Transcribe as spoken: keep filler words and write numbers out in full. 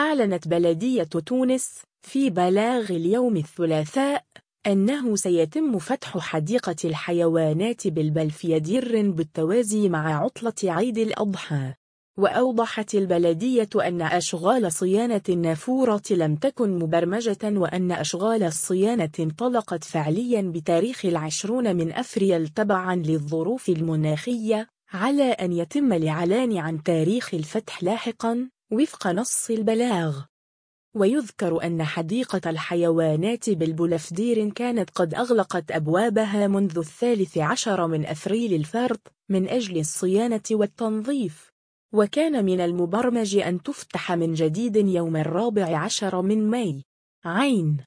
أعلنت بلدية تونس في بلاغ اليوم الثلاثاء أنه سيتم فتح حديقة الحيوانات بالبلفيادير بالتوازي مع عطلة عيد الأضحى. وأوضحت البلدية أن أشغال صيانة النافورة لم تكن مبرمجة، وأن أشغال الصيانة انطلقت فعليا بتاريخ العشرون من أفريل تبعا للظروف المناخية، على أن يتم الإعلان عن تاريخ الفتح لاحقا وفق نص البلاغ. ويذكر أن حديقة الحيوانات بالبلفدير كانت قد أغلقت أبوابها منذ الثالث عشر من أفريل الفارط من أجل الصيانة والتنظيف، وكان من المبرمج أن تفتح من جديد يوم الرابع عشر من ماي. عين